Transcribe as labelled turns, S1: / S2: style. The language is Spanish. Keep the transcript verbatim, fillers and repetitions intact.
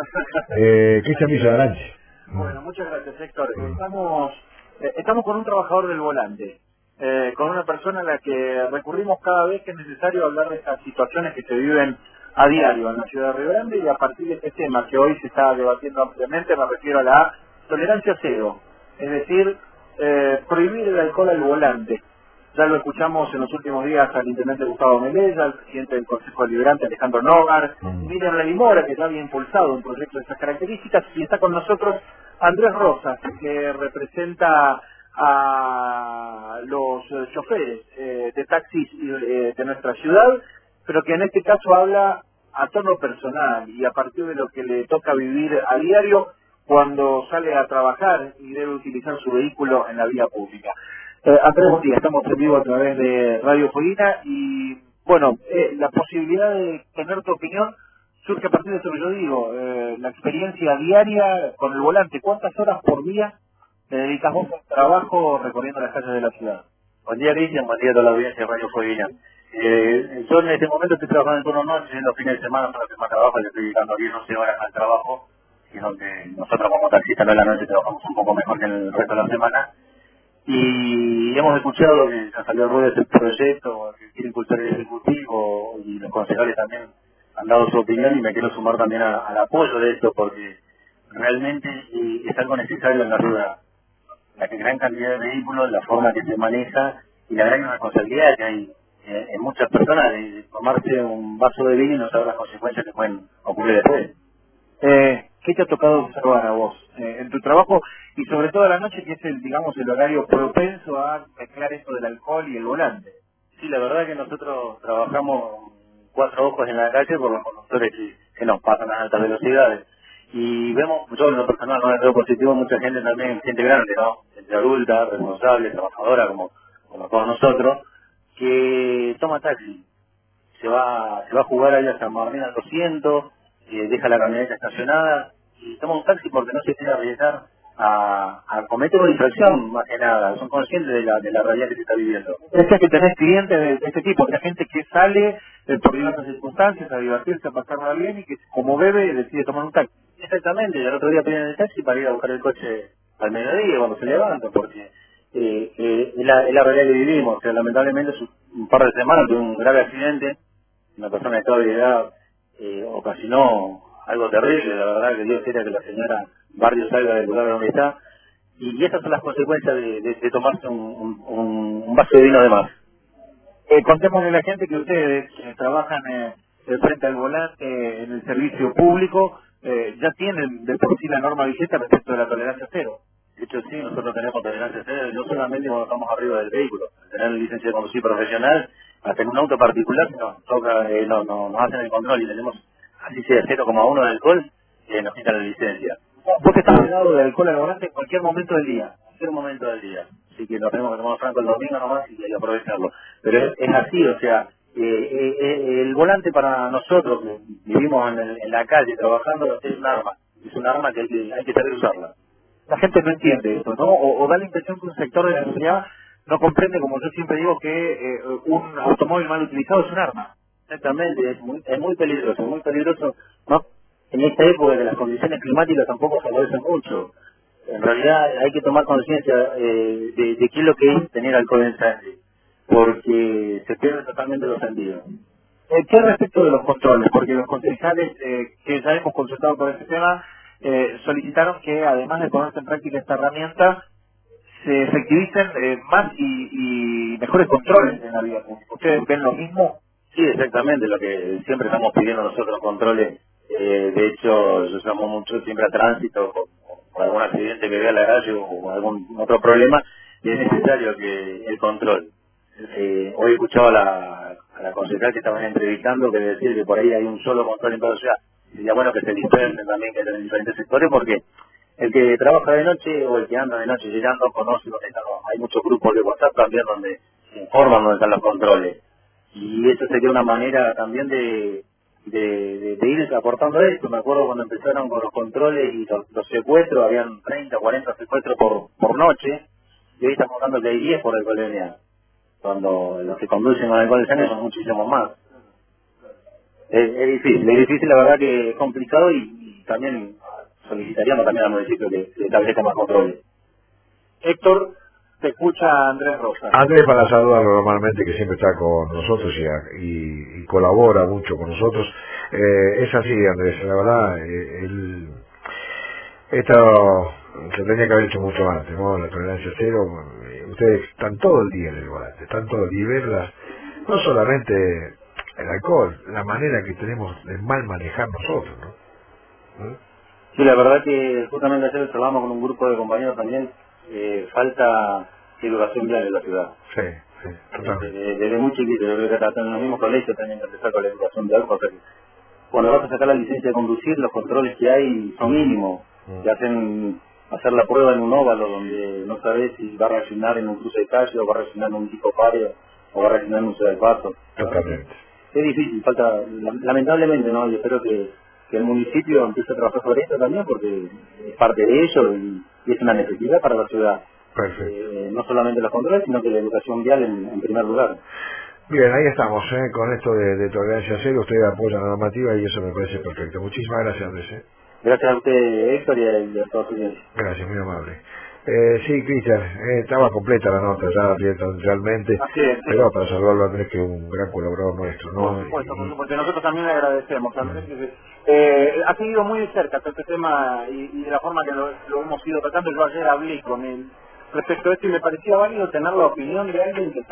S1: Eh, Cristian Villagranche.
S2: Bueno, muchas gracias, Héctor. Estamos, eh, estamos con un trabajador del volante, eh, con una persona a la que recurrimos cada vez que es necesario hablar de estas situaciones que se viven a diario en la ciudad de Río Grande, y a partir de este tema que hoy se está debatiendo ampliamente me refiero a la tolerancia cero, es decir, eh, prohibir el alcohol al volante. Ya lo escuchamos en los últimos días al intendente Gustavo Melella, al presidente del Consejo Deliberante Alejandro Nogar,
S1: Mm.
S2: Miriam Ledimora, que ya había impulsado un proyecto de esas características, y está con nosotros Andrés Rosas, que representa a los eh, choferes eh, de taxis eh, de nuestra ciudad, pero que en este caso habla a tono personal y a partir de lo que le toca vivir a diario cuando sale a trabajar y debe utilizar su vehículo en la vía pública. Eh, Andrés, buen día, estamos en vivo a través de Radio Fueguina y, bueno, eh, la posibilidad de tener tu opinión surge a partir de eso que yo digo, eh, la experiencia diaria con el volante. ¿Cuántas horas por día te dedicas vos al trabajo recorriendo las calles de la ciudad?
S3: Buen día, Cristian, buen día a toda la audiencia de Radio Fueguina. Eh, yo en este momento estoy trabajando en turno noche, en los fines de semana, para que más trabajo, le estoy dedicando diez, once horas al trabajo, y es donde nosotros como taxistas no en la noche trabajamos un poco mejor que el resto de la semana. Y hemos escuchado que ha salido a rueda este proyecto, que quiere impulsar el Ejecutivo, y los concejales también han dado su opinión, y me quiero sumar también a- al apoyo de esto, porque realmente eh, es algo necesario en la rueda. La que gran cantidad de vehículos, la forma que se maneja y la gran responsabilidad que hay eh, en muchas personas de, de tomarse un vaso de vino y no saber las consecuencias que pueden ocurrir después.
S2: Eh, ¿Qué te ha tocado observar a vos eh, en tu trabajo y sobre todo a la noche, que es el, digamos, el horario propenso a mezclar esto del alcohol y el volante?
S3: Sí, la verdad que nosotros trabajamos cuatro ojos en la calle por los conductores que, que nos pasan a altas velocidades. Y vemos, yo en lo personal no veo positivo, mucha gente también, gente grande, ¿no? Gente adulta, responsable, trabajadora, como, como todos nosotros, que toma taxi. Se va se va a jugar ahí a San Martín al doscientos, eh, deja la camioneta estacionada y toma un taxi porque no se quiere arriesgar a, a cometer una infracción, más que nada. Son conscientes de la, de la realidad que se está viviendo.
S2: Es que tenés clientes de, de este tipo, de gente que sale eh, por diversas circunstancias a divertirse, a pasarla bien y que como bebe decide tomar un taxi.
S3: Exactamente, y el otro día piden el taxi para ir a buscar el coche al mediodía cuando se levanta, porque eh, eh, es, la, es la realidad que vivimos. O sea, lamentablemente hace un par de semanas tuve un grave accidente, una persona de estado de edad eh, ocasionó algo terrible. La verdad que Dios quiera que la señora Barrio salga del lugar donde está, y, y esas son las consecuencias de, de, de tomarse un, un, un vaso de vino de más.
S2: Eh, contémosle a la gente que ustedes eh, trabajan eh, eh, frente al volante eh, en el servicio público, eh, ya tienen de por sí la norma vigente respecto de la tolerancia cero.
S3: De hecho, sí, nosotros tenemos tolerancia cero, no solamente cuando estamos arriba del vehículo. Al tener licencia de conducir profesional, hasta en un auto particular nos toca, eh, no, no, nos hacen el control y tenemos, así sea cero coma uno de alcohol, eh, nos quitan la licencia.
S2: Vos que estás pegado de alcohol al volante en cualquier momento del día.
S3: En cualquier momento del día. Así que nos tenemos que tomar franco el domingo nomás y, y aprovecharlo. Pero es, es así, o sea, eh, eh, eh, el volante para nosotros, que vivimos en, el- en la calle trabajando, es un arma. Es un arma que hay que, hay que saber usarla.
S2: La gente no entiende esto, ¿no? O, o da la impresión que un sector de la sociedad no comprende, como yo siempre digo, que eh, un automóvil mal utilizado es un arma.
S3: Exactamente, es muy, es muy peligroso, muy peligroso, ¿no? En esta época que las condiciones climáticas tampoco favorecen mucho. En realidad hay que tomar conciencia eh, de, de qué es lo que es tener alcohol en sangre, porque se pierde totalmente los sentidos.
S2: Eh, ¿Qué respecto de los controles? Porque los concejales eh, que ya hemos consultado por este tema eh, solicitaron que, además de ponerse en práctica esta herramienta, se efectivicen eh, más y, y mejores controles en la vía pública. ¿Ustedes ven lo mismo?
S3: Sí, exactamente, lo que siempre estamos pidiendo nosotros, controles. Eh, de hecho, yo llamo mucho siempre a tránsito por, por algún accidente que vea en la calle o algún otro problema, y es necesario que el control. Eh, hoy escuchaba a la, a la concejal que estaban entrevistando que decía que por ahí hay un solo control en toda la ciudad. Sería bueno que se dispersen también, que en diferentes sectores, porque el que trabaja de noche o el que anda de noche llegando conoce dónde están. Hay muchos grupos de WhatsApp también donde se informan dónde están los controles. Y eso sería una manera también de, de, de, de ir aportando esto. Me acuerdo cuando empezaron con los controles y los, los secuestros, habían treinta, cuarenta secuestros por, por noche, y hoy estamos hablando que hay diez por alcoholemia, cuando los que conducen con alcohol en sangre son muchísimos más. Es, es difícil, es difícil, la verdad que es complicado, y, también solicitaríamos también al municipio que, que establezca más controles.
S2: Héctor, te escucha Andrés Rosa.
S1: Andrés, para saludarlo normalmente, que siempre está con nosotros y, y, y colabora mucho con nosotros. Eh, es así, Andrés, la verdad, eh, el, esto se tenía que haber hecho mucho antes, ¿no? La tolerancia cero, eh, ustedes están todo el día en el volante, están todo el día, y verlas, no solamente el alcohol, la manera que tenemos de mal manejar nosotros, ¿no? ¿Eh?
S3: Sí, la verdad que justamente ayer charlamos con un grupo de compañeros también, eh, falta educación vial en la ciudad.
S1: Sí, sí, totalmente.
S3: Desde, desde muy chiquito, yo creo que hasta en los mismos colegios también que empezar con la educación vial, porque cuando vas a sacar la licencia de conducir, los controles que hay son mínimos.
S1: Mm.
S3: Te hacen hacer la prueba en un óvalo donde no sabes si va a reaccionar en un cruce de calle, o va a reaccionar en un tipo pario, o va a reaccionar en un paso.
S1: Totalmente.
S3: Es difícil, falta, lamentablemente, ¿no? Y espero que, que el municipio empiece a trabajar sobre esto también, porque es parte de ello y, y es una necesidad para la ciudad.
S1: Perfecto.
S3: Eh, no solamente los controles, sino que la educación vial en, en primer lugar.
S1: Bien, ahí estamos, ¿eh? Con esto de, de tolerancia cero, usted apoya la normativa y eso me parece perfecto. Muchísimas gracias, Andrés. ¿eh?
S3: Gracias a usted, Héctor, y a, y a toda su audiencia.
S1: Gracias, muy amable. Eh, sí, Cristian, eh, estaba completa la nota ya realmente,
S2: Así es, sí.
S1: pero para saludarlo a Andrés, que es un gran colaborador nuestro, ¿no?
S2: Por supuesto, por
S1: Y-
S2: supuesto. Nosotros también le agradecemos, Andrés. que, Eh, ha seguido muy de cerca todo este tema y, y de la forma que lo, lo hemos ido tratando. Yo ayer hablé con él respecto a esto y me parecía válido tener la opinión de alguien que está